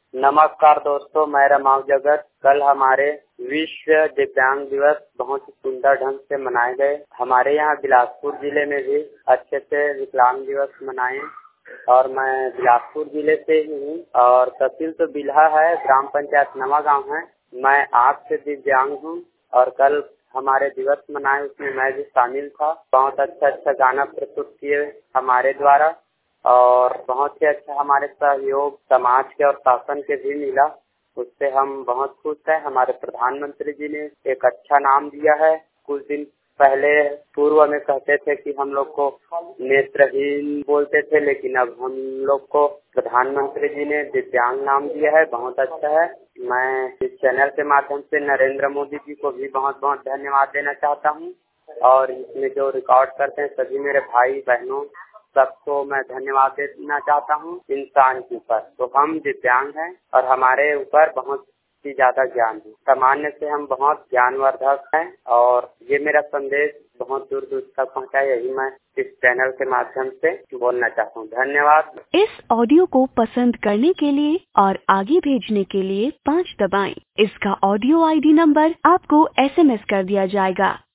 नमस्कार दोस्तों, मैं रमाव जगत। कल हमारे विश्व दिव्यांग दिवस बहुत ही सुंदर ढंग से मनाए गए। हमारे यहाँ बिलासपुर जिले में भी अच्छे से विकलांग दिवस मनाए और मैं बिलासपुर जिले से ही हूँ और तहसील तो बिल्हा है, ग्राम पंचायत नवा गाँव है। मैं आँख से दिव्यांग हूँ और कल हमारे दिवस मनाए, उसमें मैं भी शामिल था। बहुत अच्छा गाना प्रस्तुत किए हमारे द्वारा और बहुत ही अच्छा हमारे सहयोग समाज के और शासन के भी मिला। उससे हम बहुत खुश हैं। हमारे प्रधानमंत्री जी ने एक अच्छा नाम दिया है। कुछ दिन पहले पूर्व में कहते थे कि हम लोग को नेत्रहीन बोलते थे, लेकिन अब हम लोग को प्रधानमंत्री जी ने दिव्यांग नाम दिया है। बहुत अच्छा है। मैं इस चैनल के माध्यम से नरेंद्र मोदी जी को भी बहुत बहुत धन्यवाद देना चाहता हूँ और इसमें जो रिकॉर्ड करते हैं सभी मेरे भाई बहनों सबको मैं धन्यवाद देना चाहता हूँ। इंसान के ऊपर तो हम दिव्यांग हैं और हमारे ऊपर बहुत ही ज्यादा ज्ञान है। सामान्य से हम बहुत ज्ञानवर्धक हैं और ये मेरा संदेश बहुत दूर दूर तक पहुँचा, यही मैं इस चैनल के माध्यम से बोलना चाहता हूँ। धन्यवाद। इस ऑडियो को पसंद करने के लिए और आगे भेजने के लिए 5 दबाएं। इसका ऑडियो ID नंबर आपको SMS कर दिया जाएगा।